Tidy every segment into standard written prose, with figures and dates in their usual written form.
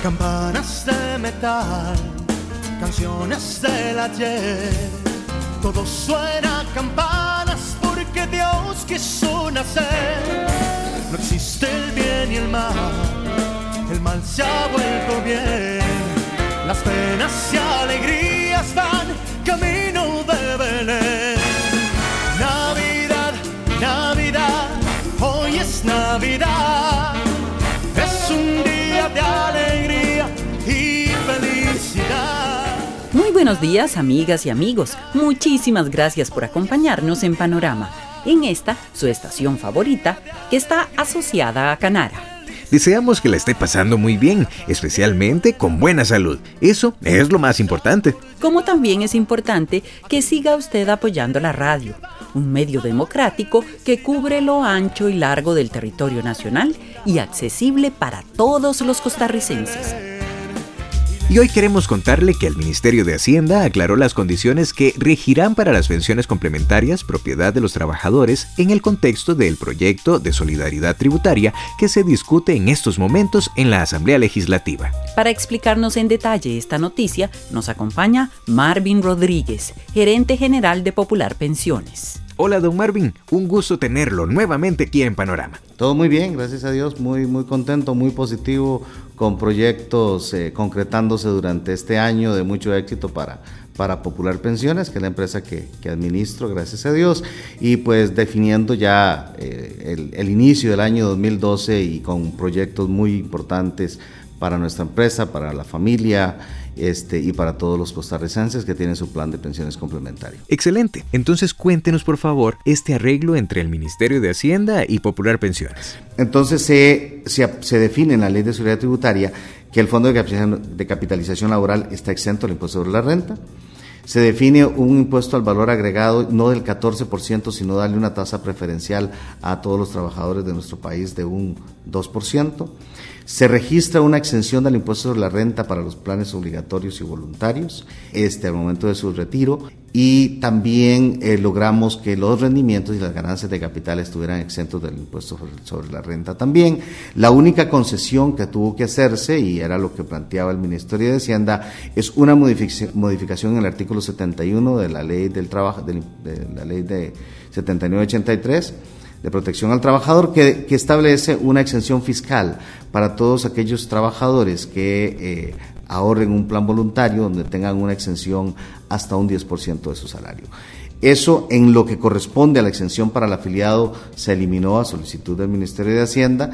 Campanas de metal, canciones del ayer, todo suena a campanas porque Dios quiso nacer. No existe el bien y el mal se ha vuelto bien. Las penas y alegrías van camino de Belén. Navidad, Navidad, hoy es Navidad. Es un día de alegría y felicidad. Muy buenos días, amigas y amigos. Muchísimas gracias por acompañarnos en Panorama, en esta, su estación favorita, que está asociada a Canara. Deseamos que la esté pasando muy bien, especialmente con buena salud. Eso es lo más importante. Como también es importante que siga usted apoyando la radio, un medio democrático que cubre lo ancho y largo del territorio nacional y accesible para todos los costarricenses. Y hoy queremos contarle que el Ministerio de Hacienda aclaró las condiciones que regirán para las pensiones complementarias propiedad de los trabajadores en el contexto del proyecto de solidaridad tributaria que se discute en estos momentos en la Asamblea Legislativa. Para explicarnos en detalle esta noticia, nos acompaña Marvin Rodríguez, gerente general de Popular Pensiones. Hola, don Marvin, un gusto tenerlo nuevamente aquí en Panorama. Todo muy bien, gracias a Dios, muy contento, muy positivo, con proyectos concretándose durante este año de mucho éxito para Popular Pensiones, que es la empresa que administro, gracias a Dios, y pues definiendo ya el inicio del año 2012 y con proyectos muy importantes para nuestra empresa, para la familia, y para todos los costarricenses que tienen su plan de pensiones complementario. Excelente. Entonces cuéntenos por favor este arreglo entre el Ministerio de Hacienda y Popular Pensiones. Entonces se define en la Ley de Seguridad Tributaria que el Fondo de Capitalización Laboral está exento del impuesto sobre la renta. Se define un impuesto al valor agregado no del 14%, sino darle una tasa preferencial a todos los trabajadores de nuestro país de un 2%. Se registra una exención del impuesto sobre la renta para los planes obligatorios y voluntarios al momento de su retiro, y también logramos que los rendimientos y las ganancias de capital estuvieran exentos del impuesto sobre la renta también. La única concesión que tuvo que hacerse, y era lo que planteaba el Ministerio de Hacienda, es una modificación en el artículo 71 de la Ley del Trabajo, de la Ley de 7983, de protección al trabajador, que establece una exención fiscal para todos aquellos trabajadores que ahorren un plan voluntario donde tengan una exención hasta un 10% de su salario. Eso, en lo que corresponde a la exención para el afiliado, se eliminó a solicitud del Ministerio de Hacienda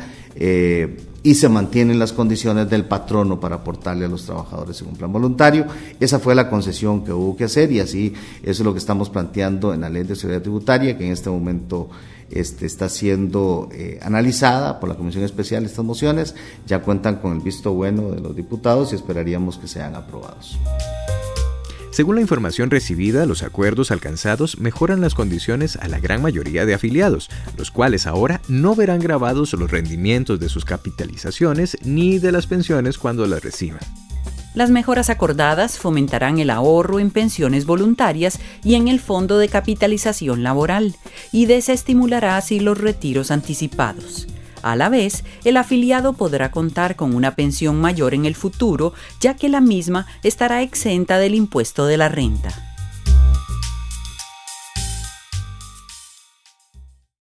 y se mantienen las condiciones del patrono para aportarle a los trabajadores en un plan voluntario. Esa fue la concesión que hubo que hacer, y así eso es lo que estamos planteando en la Ley de Seguridad Tributaria, que en este momento está siendo analizada por la Comisión Especial. Estas mociones ya cuentan con el visto bueno de los diputados y esperaríamos que sean aprobados. Según la información recibida, los acuerdos alcanzados mejoran las condiciones a la gran mayoría de afiliados, los cuales ahora no verán gravados los rendimientos de sus capitalizaciones ni de las pensiones cuando las reciban. Las mejoras acordadas fomentarán el ahorro en pensiones voluntarias y en el Fondo de Capitalización Laboral, y desestimulará así los retiros anticipados. A la vez, el afiliado podrá contar con una pensión mayor en el futuro, ya que la misma estará exenta del impuesto de la renta.